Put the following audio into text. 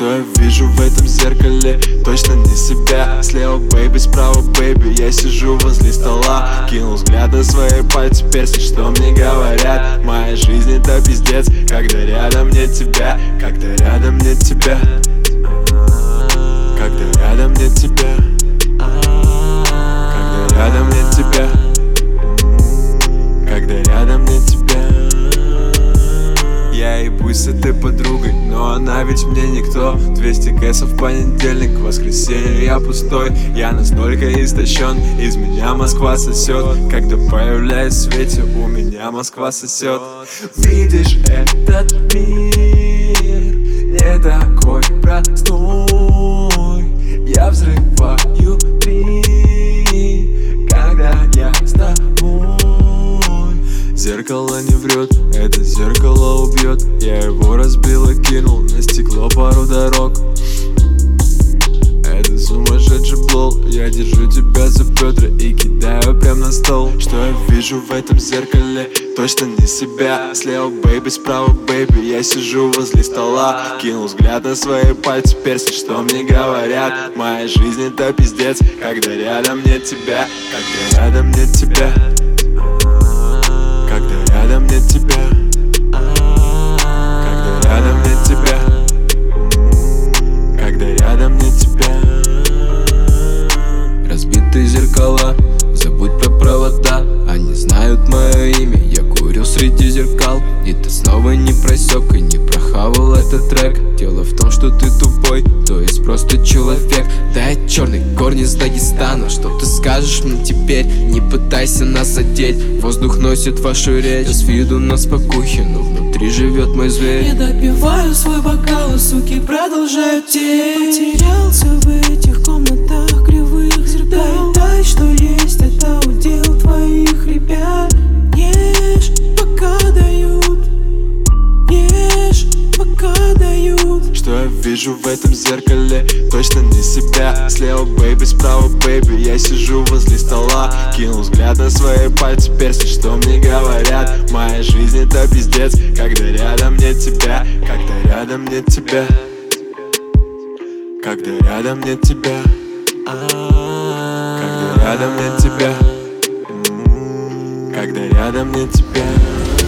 Что я вижу в этом зеркале? Точно не себя. Слева бэйби, справа бэйби. Я сижу возле стола, кинул взгляд на свои пальцы, перси, что мне говорят. Моя жизнь это пиздец, когда рядом нет тебя. Когда рядом нет тебя. Когда рядом нет тебя. Когда рядом нет тебя. Когда рядом нет тебя. Я ебусь с этой подругой, но она ведь мне никто. 200 кэсов в понедельник, в воскресенье я пустой. Я настолько истощен, из меня Москва сосет. Когда появляюсь в свете, у меня Москва сосет. Видишь, этот мир не такой простой. Я взрываю три, когда я с тобой. Зеркало не врет, это зеркало убьет. Я его разбил и кинул на стекло пару дорог. Это сумасшедший блол. Я держу тебя за бедра и кидаю прям на стол. Что я вижу в этом зеркале? Точно не себя. Слева бэйби, справа бэйби. Я сижу возле стола, кинул взгляд на свои пальцы, перси, что мне говорят. Моя жизнь это пиздец, когда рядом нет тебя. Когда рядом нет тебя. Когда рядом нет тебя. Когда рядом нет тебя. Когда рядом нет тебя. Разбитые зеркала, забудь про провода. Они знают мое имя, я курил среди зеркал. И ты снова не просек и не прохавал этот трек. Дело в том, что ты тупой, то есть просто человек. Да я черный корни из Дагестана. Что ты скажешь мне теперь? Не пытайся нас задеть. Воздух носит вашу речь. С виду на спокухе, но внутри живет мой зверь. Я допиваю свой бокал, и суки продолжают течь. Потерялся в этих комнатах кривых зеркал. Дай, что есть, это удел твоих ребят. Ешь, пока дают. Ешь, пока дают. Что я вижу в этом зеркале? Точно не себя. Слева бэйби, справа бэйби. Я сижу возле стола, кинул взгляд на свои пальцы, перси, что мне говорят. Моя жизнь это пиздец, когда рядом нет тебя. Когда рядом нет тебя. Когда рядом нет тебя. Когда рядом нет тебя. Когда рядом нет тебя.